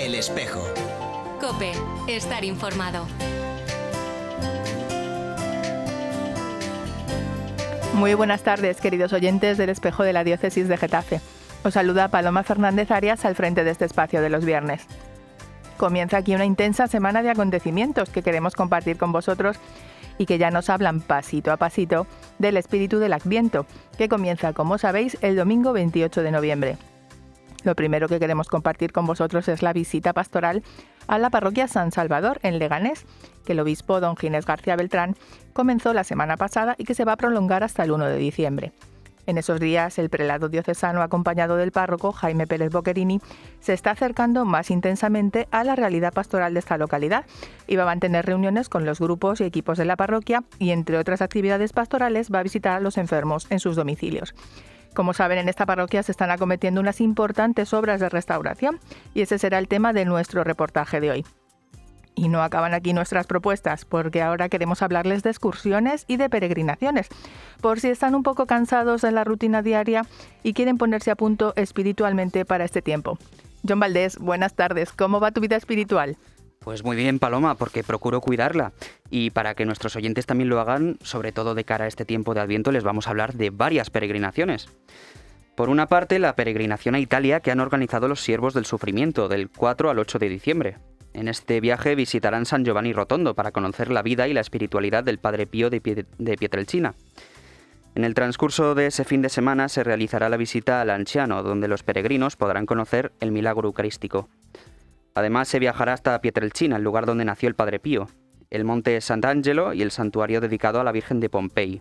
El Espejo. COPE. Estar informado. Muy buenas tardes, queridos oyentes del Espejo de la Diócesis de Getafe. Os saluda Paloma Fernández Arias al frente de este espacio de los viernes. Comienza aquí una intensa semana de acontecimientos que queremos compartir con vosotros y que ya nos hablan pasito a pasito del espíritu del Adviento, que comienza, como sabéis, el domingo 28 de noviembre. Lo primero que queremos compartir con vosotros es la visita pastoral a la parroquia San Salvador en Leganés, que el obispo don Ginés García Beltrán comenzó la semana pasada y que se va a prolongar hasta el 1 de diciembre. En esos días, el prelado diocesano, acompañado del párroco Jaime Pérez Boquerini, se está acercando más intensamente a la realidad pastoral de esta localidad y va a mantener reuniones con los grupos y equipos de la parroquia y, entre otras actividades pastorales, va a visitar a los enfermos en sus domicilios. Como saben, en esta parroquia se están acometiendo unas importantes obras de restauración y ese será el tema de nuestro reportaje de hoy. Y no acaban aquí nuestras propuestas, porque ahora queremos hablarles de excursiones y de peregrinaciones, por si están un poco cansados de la rutina diaria y quieren ponerse a punto espiritualmente para este tiempo. John Valdés, buenas tardes. ¿Cómo va tu vida espiritual? Pues muy bien, Paloma, porque procuro cuidarla. Y para que nuestros oyentes también lo hagan, sobre todo de cara a este tiempo de Adviento, les vamos a hablar de varias peregrinaciones. Por una parte, la peregrinación a Italia que han organizado los Siervos del Sufrimiento, del 4 al 8 de diciembre. En este viaje visitarán San Giovanni Rotondo para conocer la vida y la espiritualidad del Padre Pío de Pietrelcina. En el transcurso de ese fin de semana se realizará la visita al Lanciano, donde los peregrinos podrán conocer el milagro eucarístico. Además, se viajará hasta Pietrelcina, el lugar donde nació el Padre Pío, el monte Sant'Angelo y el santuario dedicado a la Virgen de Pompey.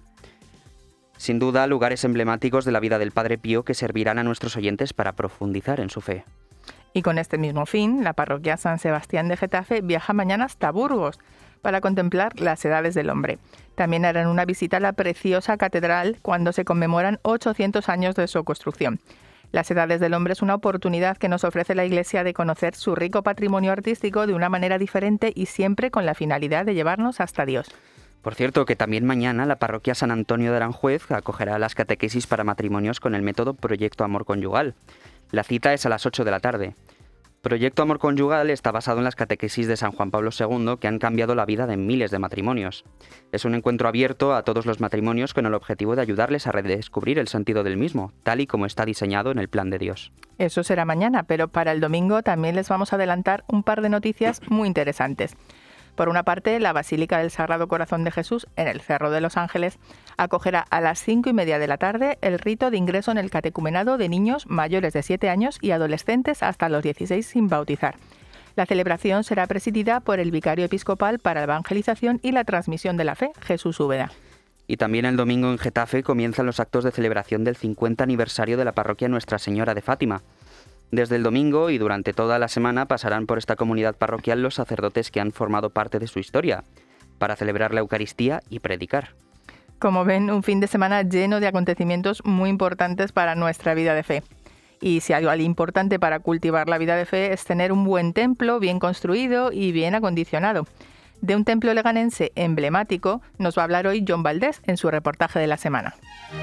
Sin duda, lugares emblemáticos de la vida del Padre Pío que servirán a nuestros oyentes para profundizar en su fe. Y con este mismo fin, la parroquia San Sebastián de Getafe viaja mañana hasta Burgos para contemplar las edades del hombre. También harán una visita a la preciosa catedral cuando se conmemoran 800 años de su construcción. Las edades del hombre es una oportunidad que nos ofrece la Iglesia de conocer su rico patrimonio artístico de una manera diferente y siempre con la finalidad de llevarnos hasta Dios. Por cierto, que también mañana la parroquia San Antonio de Aranjuez acogerá las catequesis para matrimonios con el método Proyecto Amor Conyugal. La cita es a las 8 de la tarde. Proyecto Amor Conyugal está basado en las catequesis de San Juan Pablo II que han cambiado la vida de miles de matrimonios. Es un encuentro abierto a todos los matrimonios con el objetivo de ayudarles a redescubrir el sentido del mismo, tal y como está diseñado en el plan de Dios. Eso será mañana, pero para el domingo también les vamos a adelantar un par de noticias muy interesantes. Por una parte, la Basílica del Sagrado Corazón de Jesús, en el Cerro de los Ángeles, acogerá a las 5:30 de la tarde el rito de ingreso en el catecumenado de niños mayores de 7 años y adolescentes hasta los 16 sin bautizar. La celebración será presidida por el vicario episcopal para la evangelización y la transmisión de la fe, Jesús Úbeda. Y también el domingo en Getafe comienzan los actos de celebración del 50 aniversario de la parroquia Nuestra Señora de Fátima. Desde el domingo y durante toda la semana pasarán por esta comunidad parroquial los sacerdotes que han formado parte de su historia, para celebrar la Eucaristía y predicar. Como ven, un fin de semana lleno de acontecimientos muy importantes para nuestra vida de fe. Y si algo importante para cultivar la vida de fe es tener un buen templo bien construido y bien acondicionado. De un templo leganense emblemático nos va a hablar hoy John Valdés en su reportaje de la semana.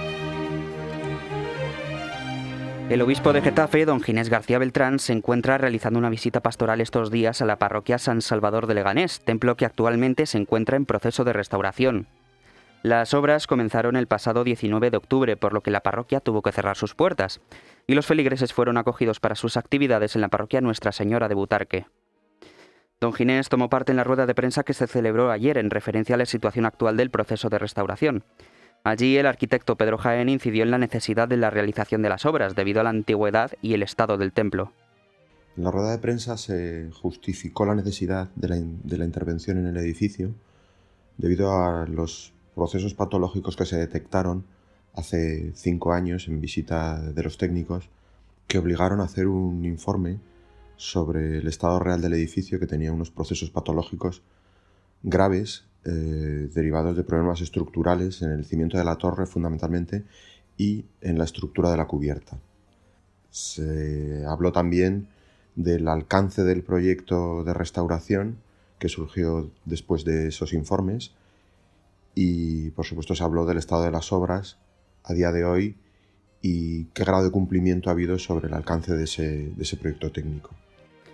El obispo de Getafe, don Ginés García Beltrán, se encuentra realizando una visita pastoral estos días a la parroquia San Salvador de Leganés, templo que actualmente se encuentra en proceso de restauración. Las obras comenzaron el pasado 19 de octubre, por lo que la parroquia tuvo que cerrar sus puertas, y los feligreses fueron acogidos para sus actividades en la parroquia Nuestra Señora de Butarque. Don Ginés tomó parte en la rueda de prensa que se celebró ayer en referencia a la situación actual del proceso de restauración. Allí el arquitecto Pedro Jaén incidió en la necesidad de la realización de las obras debido a la antigüedad y el estado del templo. En la rueda de prensa se justificó la necesidad de la intervención en el edificio debido a los procesos patológicos que se detectaron hace 5 años en visita de los técnicos que obligaron a hacer un informe sobre el estado real del edificio, que tenía unos procesos patológicos graves derivados de problemas estructurales en el cimiento de la torre fundamentalmente y en la estructura de la cubierta. Se habló también del alcance del proyecto de restauración que surgió después de esos informes y por supuesto se habló del estado de las obras a día de hoy y qué grado de cumplimiento ha habido sobre el alcance de ese proyecto técnico.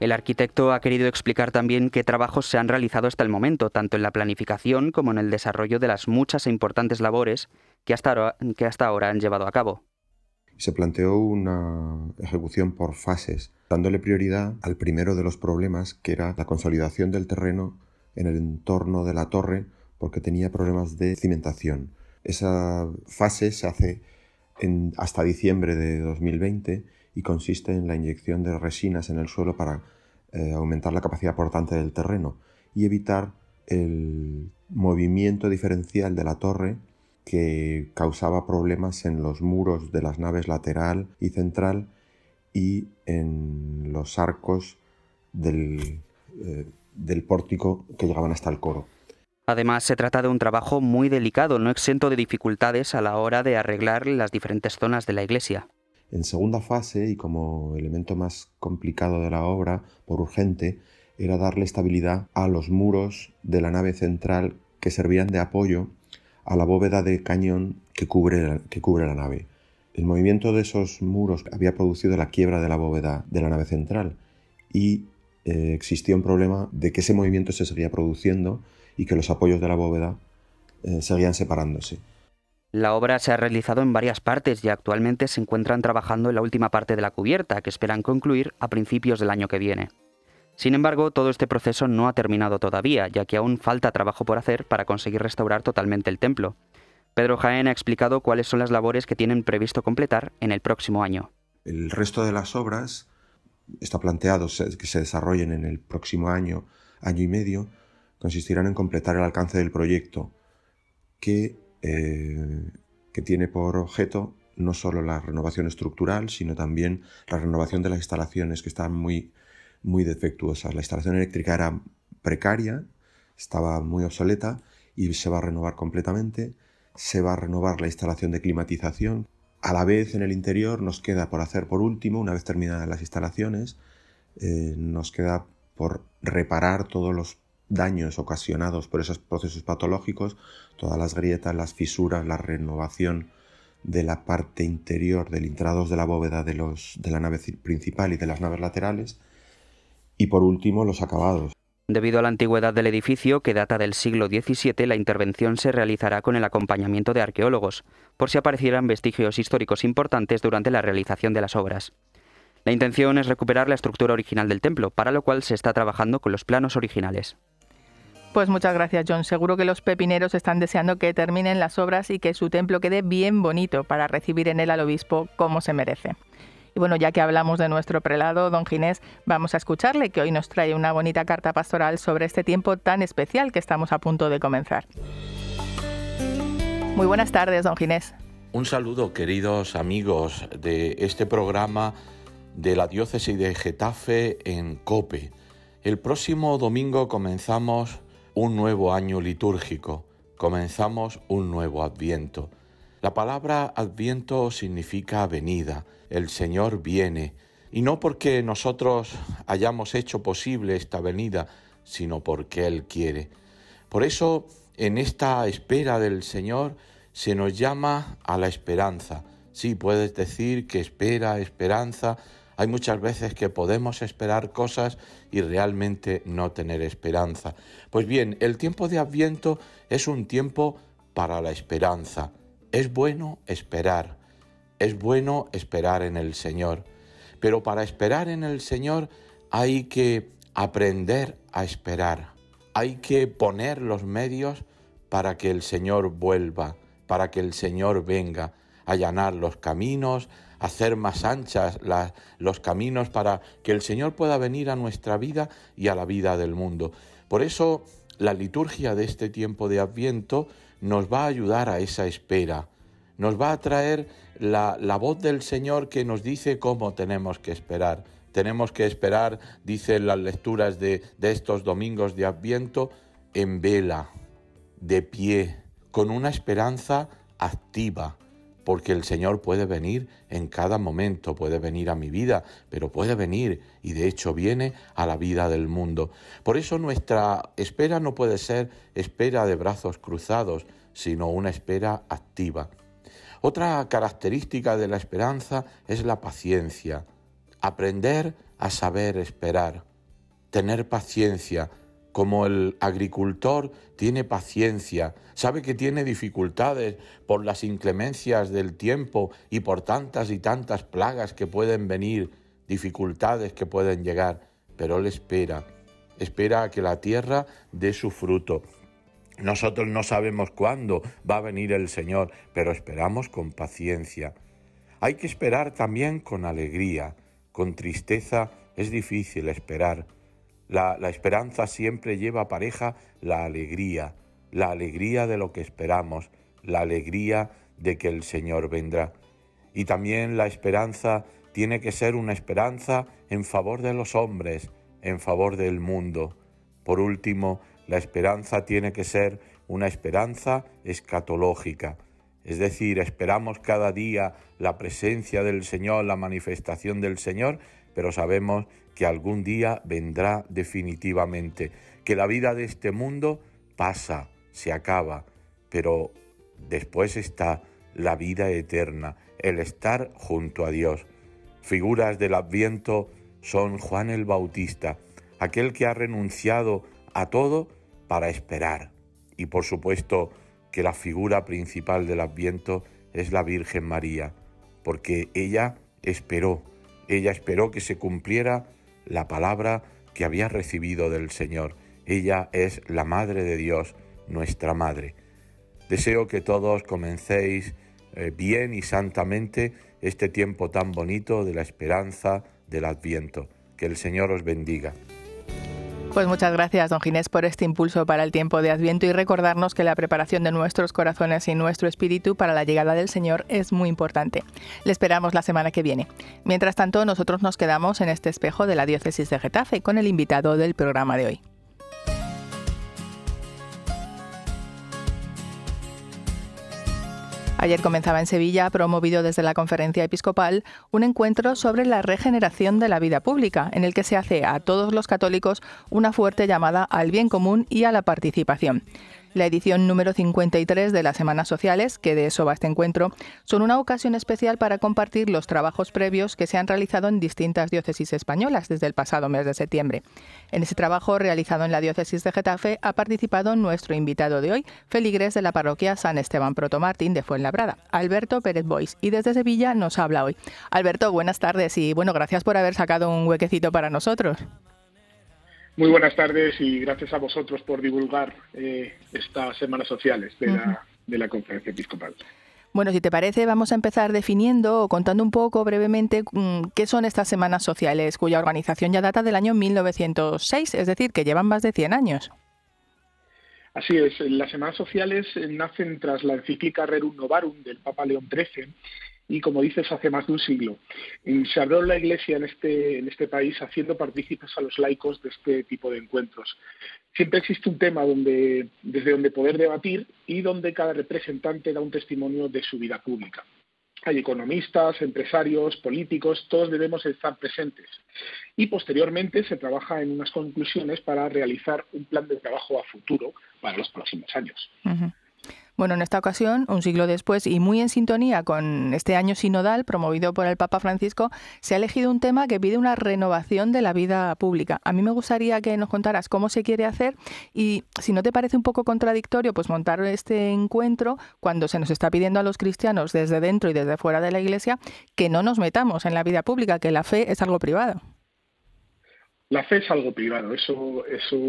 El arquitecto ha querido explicar también qué trabajos se han realizado hasta el momento, tanto en la planificación como en el desarrollo de las muchas e importantes labores que hasta ahora han llevado a cabo. Se planteó una ejecución por fases, dándole prioridad al primero de los problemas, que era la consolidación del terreno en el entorno de la torre, porque tenía problemas de cimentación. Esa fase se hace hasta diciembre de 2020 y consiste en la inyección de resinas en el suelo para aumentar la capacidad portante del terreno y evitar el movimiento diferencial de la torre que causaba problemas en los muros de las naves lateral y central y en los arcos del pórtico que llegaban hasta el coro. Además, se trata de un trabajo muy delicado, no exento de dificultades a la hora de arreglar las diferentes zonas de la iglesia. En segunda fase, y como elemento más complicado de la obra, por urgente, era darle estabilidad a los muros de la nave central que servían de apoyo a la bóveda de cañón que cubre la nave. El movimiento de esos muros había producido la quiebra de la bóveda de la nave central y existía un problema de que ese movimiento se seguía produciendo y que los apoyos de la bóveda seguían separándose. La obra se ha realizado en varias partes y actualmente se encuentran trabajando en la última parte de la cubierta, que esperan concluir a principios del año que viene. Sin embargo, todo este proceso no ha terminado todavía, ya que aún falta trabajo por hacer para conseguir restaurar totalmente el templo. Pedro Jaén ha explicado cuáles son las labores que tienen previsto completar en el próximo año. El resto de las obras está planteado que se desarrollen en el próximo año, año y medio, consistirán en completar el alcance del proyecto, que tiene por objeto no solo la renovación estructural, sino también la renovación de las instalaciones, que están muy defectuosas. La instalación eléctrica era precaria, estaba muy obsoleta y se va a renovar completamente. Se va a renovar la instalación de climatización. A la vez, en el interior nos queda por hacer, por último, una vez terminadas las instalaciones, nos queda por reparar todos los daños ocasionados por esos procesos patológicos, todas las grietas, las fisuras, la renovación de la parte interior del intrados de la bóveda de la nave principal y de las naves laterales, y por último los acabados. Debido a la antigüedad del edificio, que data del siglo XVII, la intervención se realizará con el acompañamiento de arqueólogos, por si aparecieran vestigios históricos importantes durante la realización de las obras. La intención es recuperar la estructura original del templo, para lo cual se está trabajando con los planos originales. Pues muchas gracias, John. Seguro que los pepineros están deseando que terminen las obras y que su templo quede bien bonito para recibir en él al obispo como se merece. Y bueno, ya que hablamos de nuestro prelado, don Ginés, vamos a escucharle, que hoy nos trae una bonita carta pastoral sobre este tiempo tan especial que estamos a punto de comenzar. Muy buenas tardes, don Ginés. Un saludo, queridos amigos de este programa de la diócesis de Getafe en COPE. El próximo domingo comenzamos un nuevo año litúrgico, comenzamos un nuevo Adviento. La palabra Adviento significa venida, el Señor viene, y no porque nosotros hayamos hecho posible esta venida, sino porque Él quiere. Por eso, en esta espera del Señor, se nos llama a la esperanza. Sí, puedes decir que esperanza. Hay muchas veces que podemos esperar cosas y realmente no tener esperanza. Pues bien, el tiempo de Adviento es un tiempo para la esperanza. Es bueno esperar en el Señor. Pero para esperar en el Señor hay que aprender a esperar. Hay que poner los medios para que el Señor vuelva, para que el Señor venga, allanar los caminos, hacer más anchas los caminos para que el Señor pueda venir a nuestra vida y a la vida del mundo. Por eso la liturgia de este tiempo de Adviento nos va a ayudar a esa espera, nos va a traer la voz del Señor que nos dice cómo tenemos que esperar. Tenemos que esperar, dicen las lecturas de estos domingos de Adviento, en vela, de pie, con una esperanza activa, porque el Señor puede venir en cada momento, puede venir a mi vida, pero puede venir, y de hecho viene a la vida del mundo. Por eso nuestra espera no puede ser espera de brazos cruzados, sino una espera activa. Otra característica de la esperanza es la paciencia, aprender a saber esperar. tener paciencia, como el agricultor tiene paciencia, sabe que tiene dificultades por las inclemencias del tiempo y por tantas y tantas plagas que pueden venir, dificultades que pueden llegar, pero él espera a que la tierra dé su fruto. Nosotros no sabemos cuándo va a venir el Señor, pero esperamos con paciencia. Hay que esperar también con alegría, con tristeza es difícil esperar. La esperanza siempre lleva pareja la alegría de lo que esperamos, la alegría de que el Señor vendrá. Y también la esperanza tiene que ser una esperanza en favor de los hombres, en favor del mundo. Por último, la esperanza tiene que ser una esperanza escatológica, es decir, esperamos cada día la presencia del Señor, la manifestación del Señor, pero sabemos que algún día vendrá definitivamente, que la vida de este mundo pasa, se acaba, pero después está la vida eterna, el estar junto a Dios. Figuras del Adviento son Juan el Bautista, aquel que ha renunciado a todo para esperar. Y por supuesto que la figura principal del Adviento es la Virgen María, porque ella esperó que se cumpliera la palabra que había recibido del Señor. Ella es la Madre de Dios, nuestra Madre. Deseo que todos comencéis bien y santamente este tiempo tan bonito de la esperanza del Adviento. Que el Señor os bendiga. Pues muchas gracias, don Ginés, por este impulso para el tiempo de Adviento y recordarnos que la preparación de nuestros corazones y nuestro espíritu para la llegada del Señor es muy importante. Le esperamos la semana que viene. Mientras tanto, nosotros nos quedamos en este espejo de la Diócesis de Getafe con el invitado del programa de hoy. Ayer comenzaba en Sevilla, promovido desde la Conferencia Episcopal, un encuentro sobre la regeneración de la vida pública, en el que se hace a todos los católicos una fuerte llamada al bien común y a la participación. La edición número 53 de las Semanas Sociales, que de eso va este encuentro, son una ocasión especial para compartir los trabajos previos que se han realizado en distintas diócesis españolas desde el pasado mes de septiembre. En ese trabajo realizado en la diócesis de Getafe ha participado nuestro invitado de hoy, feligres de la parroquia San Esteban Protomartín de Fuenlabrada, Alberto Pérez Boix, y desde Sevilla nos habla hoy. Alberto, buenas tardes y gracias por haber sacado un huequecito para nosotros. Muy buenas tardes y gracias a vosotros por divulgar estas Semanas Sociales de la Conferencia Episcopal. Bueno, si te parece, vamos a empezar definiendo o contando un poco brevemente qué son estas Semanas Sociales, cuya organización ya data del año 1906, es decir, que llevan más de 100 años. Así es, las Semanas Sociales nacen tras la encíclica Rerum Novarum del Papa León XIII y, como dices, hace más de un siglo. Se abrió la Iglesia en este país haciendo partícipes a los laicos de este tipo de encuentros. Siempre existe un tema desde donde poder debatir y donde cada representante da un testimonio de su vida pública. Hay economistas, empresarios, políticos, todos debemos estar presentes. Y posteriormente se trabaja en unas conclusiones para realizar un plan de trabajo a futuro para los próximos años. Uh-huh. Bueno, en esta ocasión, un siglo después y muy en sintonía con este año sinodal promovido por el Papa Francisco, se ha elegido un tema que pide una renovación de la vida pública. A mí me gustaría que nos contaras cómo se quiere hacer y, si no te parece un poco contradictorio, pues montar este encuentro cuando se nos está pidiendo a los cristianos desde dentro y desde fuera de la Iglesia que no nos metamos en la vida pública, que la fe es algo privado. La fe es algo privado, eso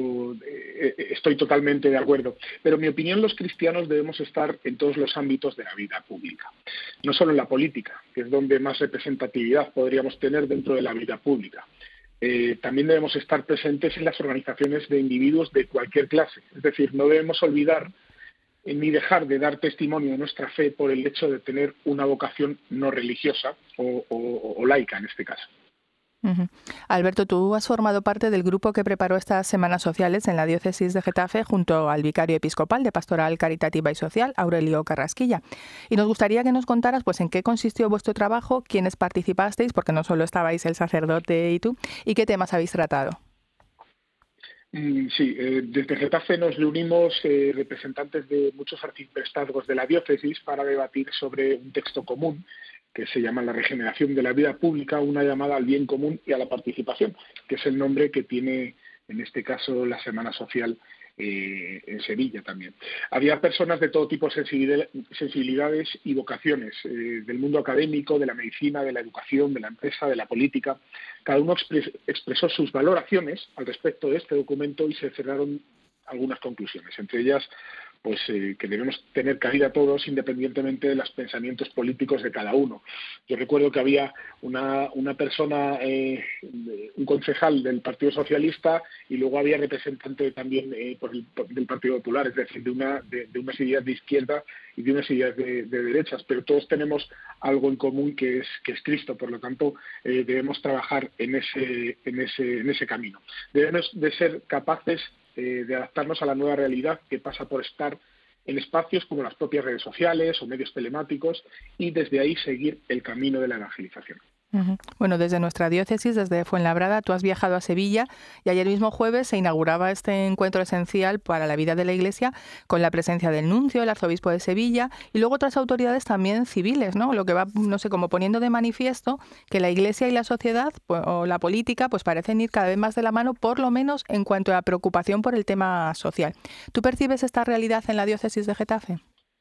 estoy totalmente de acuerdo. Pero en mi opinión, los cristianos debemos estar en todos los ámbitos de la vida pública. No solo en la política, que es donde más representatividad podríamos tener dentro de la vida pública. También debemos estar presentes en las organizaciones de individuos de cualquier clase. Es decir, no debemos olvidar ni dejar de dar testimonio de nuestra fe por el hecho de tener una vocación no religiosa o laica en este caso. Uh-huh. Alberto, tú has formado parte del grupo que preparó estas Semanas Sociales en la Diócesis de Getafe junto al vicario episcopal de Pastoral Caritativa y Social, Aurelio Carrasquilla. Y nos gustaría que nos contaras pues en qué consistió vuestro trabajo, quiénes participasteis, porque no solo estabais el sacerdote y tú, y qué temas habéis tratado. Sí, desde Getafe nos reunimos representantes de muchos arciprestazgos de la diócesis para debatir sobre un texto común que se llama La regeneración de la vida pública, una llamada al bien común y a la participación, que es el nombre que tiene en este caso la Semana Social en Sevilla también. Había personas de todo tipo de sensibilidades y vocaciones, del mundo académico, de la medicina, de la educación, de la empresa, de la política. Cada uno expresó sus valoraciones al respecto de este documento y se cerraron algunas conclusiones, entre ellas pues que debemos tener cabida todos independientemente de los pensamientos políticos de cada uno. Yo recuerdo que había una persona, un concejal del Partido Socialista, y luego había representante también del Partido Popular, es decir, de unas ideas de izquierda y de unas ideas de derechas, pero todos tenemos algo en común que es Cristo. Por lo tanto, debemos trabajar en ese camino. Debemos de ser capaces de adaptarnos a la nueva realidad que pasa por estar en espacios como las propias redes sociales o medios telemáticos, y desde ahí seguir el camino de la evangelización. Bueno, desde nuestra diócesis, desde Fuenlabrada, tú has viajado a Sevilla y ayer mismo jueves se inauguraba este encuentro esencial para la vida de la Iglesia con la presencia del nuncio, el arzobispo de Sevilla y luego otras autoridades también civiles, ¿no? Lo que va, no sé, como poniendo de manifiesto que la Iglesia y la sociedad o la política pues parecen ir cada vez más de la mano, por lo menos en cuanto a preocupación por el tema social. ¿Tú percibes esta realidad en la diócesis de Getafe?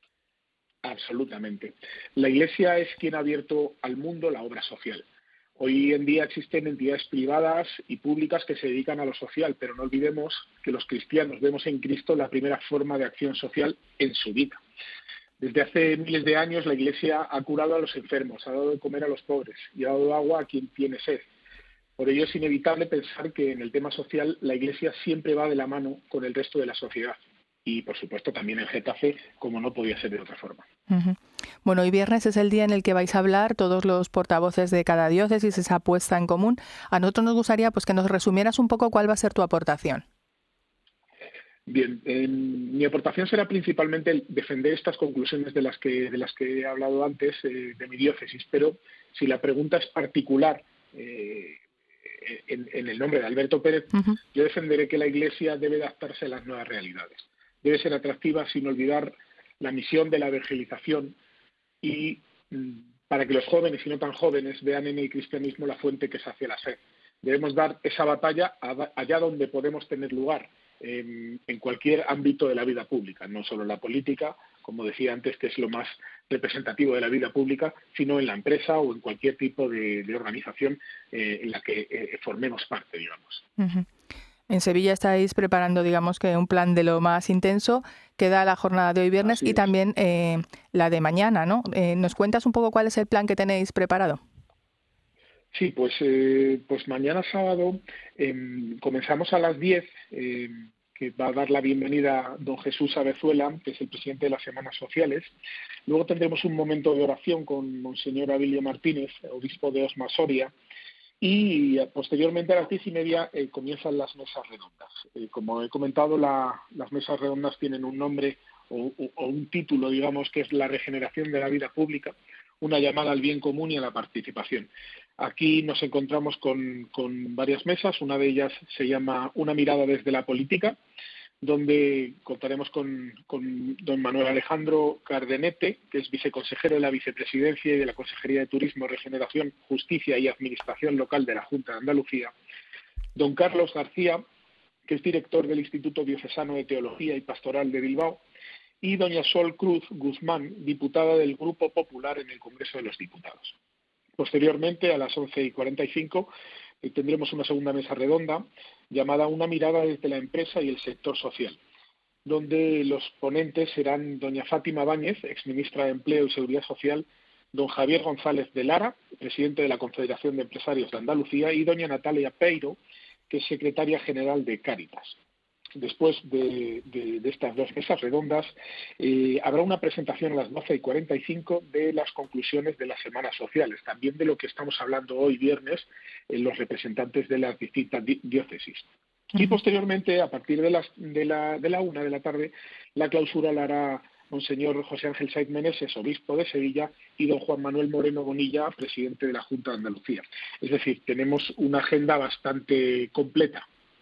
Absolutamente. La Iglesia es quien ha abierto al mundo la obra social. Hoy en día existen entidades privadas y públicas que se dedican a lo social, pero no olvidemos que los cristianos vemos en Cristo la primera forma de acción social en su vida. Desde hace miles de años la Iglesia ha curado a los enfermos, ha dado de comer a los pobres y ha dado agua a quien tiene sed. Por ello es inevitable pensar que en el tema social la Iglesia siempre va de la mano con el resto de la sociedad. Y, por supuesto, también en Getafe, como no podía ser de otra forma. Bueno, hoy viernes es el día en el que vais a hablar todos los portavoces de cada diócesis, esa apuesta en común. A nosotros nos gustaría pues que nos resumieras un poco cuál va a ser tu aportación. Bien, mi aportación será principalmente el defender estas conclusiones de las que he hablado antes de mi diócesis, pero si la pregunta es particular en el nombre de Alberto Pérez, yo defenderé que la Iglesia debe adaptarse a las nuevas realidades. Debe ser atractiva sin olvidar la misión de la evangelización y para que los jóvenes y no tan jóvenes vean en el cristianismo la fuente que sacia la sed. Debemos dar esa batalla allá donde podemos tener lugar, en cualquier ámbito de la vida pública, no solo en la política, como decía antes, que es lo más representativo de la vida pública, sino en la empresa o en cualquier tipo de organización en la que formemos parte, digamos. En Sevilla estáis preparando, digamos, que un plan de lo más intenso. Queda la jornada de hoy viernes y también la de mañana, ¿no? ¿Nos cuentas un poco cuál es el plan que tenéis preparado? Sí, pues mañana sábado comenzamos a las 10, que va a dar la bienvenida don Jesús Abezuela, que es el presidente de las Semanas Sociales. Luego tendremos un momento de oración con Monseñor Abilio Martínez, obispo de Osma Soria, y posteriormente a las 10:30 comienzan las mesas redondas. Como he comentado, las mesas redondas tienen un nombre o un título, digamos, que es la regeneración de la vida pública, una llamada al bien común y a la participación. Aquí nos encontramos con varias mesas. Una de ellas se llama Una mirada desde la política, donde contaremos con don Manuel Alejandro Cardenete, que es viceconsejero de la Vicepresidencia y de la Consejería de Turismo, Regeneración, Justicia y Administración Local de la Junta de Andalucía, don Carlos García, que es director del Instituto Diocesano de Teología y Pastoral de Bilbao, y doña Sol Cruz Guzmán, diputada del Grupo Popular en el Congreso de los Diputados. Posteriormente, a las 11:45, tendremos una segunda mesa redonda llamada Una mirada desde la empresa y el sector social, donde los ponentes serán doña Fátima Báñez, exministra de Empleo y Seguridad Social, don Javier González de Lara, presidente de la Confederación de Empresarios de Andalucía, y doña Natalia Peiro, que es secretaria general de Cáritas. Después de estas dos mesas redondas, habrá una presentación a las 12:45 de las conclusiones de las Semanas Sociales, también de lo que estamos hablando hoy viernes en los representantes de las distintas diócesis. Y posteriormente, a partir de la 1 de la tarde, la clausura la hará Monseñor José Ángel Saiz Meneses, obispo de Sevilla, y don Juan Manuel Moreno Bonilla, presidente de la Junta de Andalucía. Es decir, tenemos una agenda bastante completa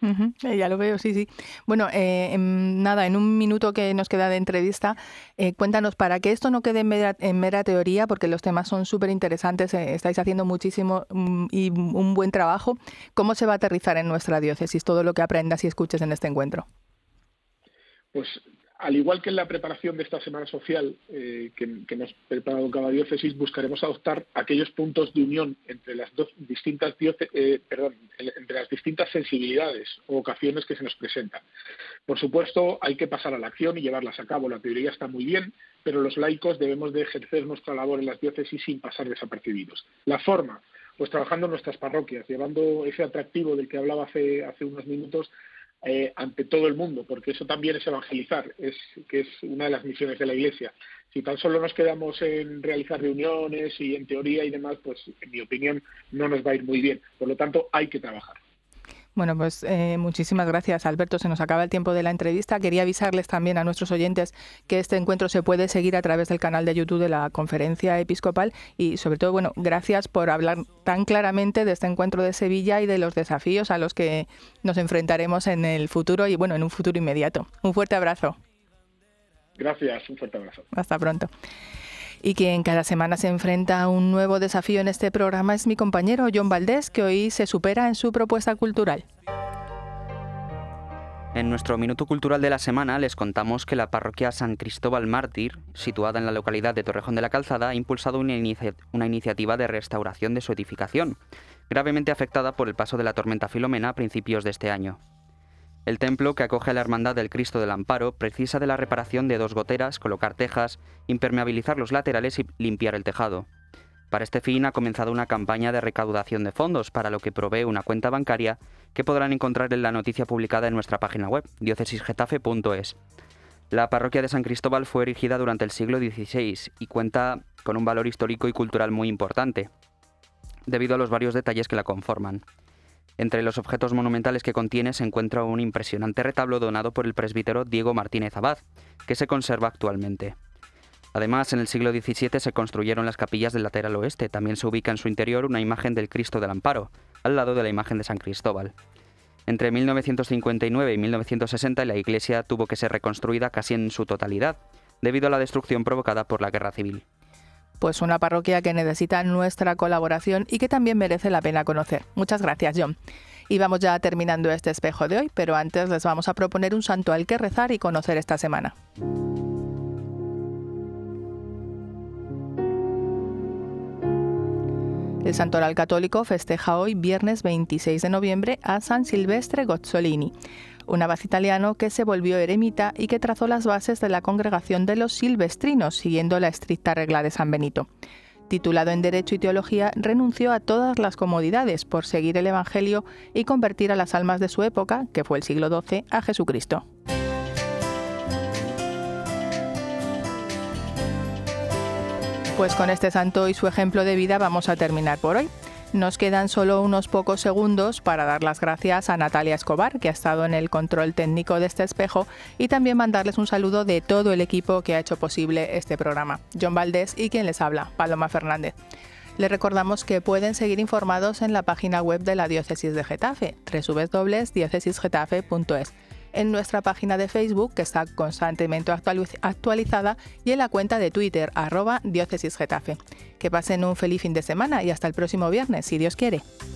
Ya lo veo, sí. Bueno, en un minuto que nos queda de entrevista, cuéntanos, para que esto no quede en mera teoría, porque los temas son súper interesantes, estáis haciendo muchísimo y un buen trabajo, ¿cómo se va a aterrizar en nuestra diócesis todo lo que aprendas y escuches en este encuentro? Pues al igual que en la preparación de esta Semana Social que hemos preparado cada diócesis, buscaremos adoptar aquellos puntos de unión entre las distintas entre las distintas sensibilidades o vocaciones que se nos presentan. Por supuesto, hay que pasar a la acción y llevarlas a cabo. La teoría está muy bien, pero los laicos debemos de ejercer nuestra labor en las diócesis sin pasar desapercibidos. La forma, pues trabajando en nuestras parroquias, llevando ese atractivo del que hablaba hace unos minutos ante todo el mundo, porque eso también es evangelizar, que es una de las misiones de la Iglesia. Si tan solo nos quedamos en realizar reuniones y en teoría y demás, pues en mi opinión no nos va a ir muy bien. Por lo tanto, hay que trabajar. Bueno, pues muchísimas gracias, Alberto. Se nos acaba el tiempo de la entrevista. Quería avisarles también a nuestros oyentes que este encuentro se puede seguir a través del canal de YouTube de la Conferencia Episcopal y, sobre todo, bueno, gracias por hablar tan claramente de este encuentro de Sevilla y de los desafíos a los que nos enfrentaremos en el futuro y, bueno, en un futuro inmediato. Un fuerte abrazo. Gracias, un fuerte abrazo. Hasta pronto. Y quien cada semana se enfrenta a un nuevo desafío en este programa es mi compañero John Valdés, que hoy se supera en su propuesta cultural. En nuestro Minuto Cultural de la semana les contamos que la parroquia San Cristóbal Mártir, situada en la localidad de Torrejón de la Calzada, ha impulsado una iniciativa de restauración de su edificación, gravemente afectada por el paso de la tormenta Filomena a principios de este año. El templo, que acoge a la Hermandad del Cristo del Amparo, precisa de la reparación de 2 goteras, colocar tejas, impermeabilizar los laterales y limpiar el tejado. Para este fin ha comenzado una campaña de recaudación de fondos, para lo que provee una cuenta bancaria que podrán encontrar en la noticia publicada en nuestra página web, diocesisgetafe.es. La parroquia de San Cristóbal fue erigida durante el siglo XVI y cuenta con un valor histórico y cultural muy importante, debido a los varios detalles que la conforman. Entre los objetos monumentales que contiene se encuentra un impresionante retablo donado por el presbítero Diego Martínez Abad, que se conserva actualmente. Además, en el siglo XVII se construyeron las capillas del lateral oeste. También se ubica en su interior una imagen del Cristo del Amparo, al lado de la imagen de San Cristóbal. Entre 1959 y 1960 la iglesia tuvo que ser reconstruida casi en su totalidad, debido a la destrucción provocada por la Guerra Civil. Pues una parroquia que necesita nuestra colaboración y que también merece la pena conocer. Muchas gracias, John. Y vamos ya terminando este espejo de hoy, pero antes les vamos a proponer un santo al que rezar y conocer esta semana. El Santoral Católico festeja hoy, viernes 26 de noviembre, a San Silvestre Gozzolini, un abad italiano que se volvió eremita y que trazó las bases de la congregación de los silvestrinos, siguiendo la estricta regla de San Benito. Titulado en Derecho y Teología, renunció a todas las comodidades por seguir el Evangelio y convertir a las almas de su época, que fue el siglo XII, a Jesucristo. Pues con este santo y su ejemplo de vida vamos a terminar por hoy. Nos quedan solo unos pocos segundos para dar las gracias a Natalia Escobar, que ha estado en el control técnico de este espejo, y también mandarles un saludo de todo el equipo que ha hecho posible este programa. John Valdés y quien les habla, Paloma Fernández. Les recordamos que pueden seguir informados en la página web de la Diócesis de Getafe, www.diocesisgetafe.es, en nuestra página de Facebook, que está constantemente actualizada, y en la cuenta de Twitter, @diócesisgetafe. Que pasen un feliz fin de semana y hasta el próximo viernes, si Dios quiere.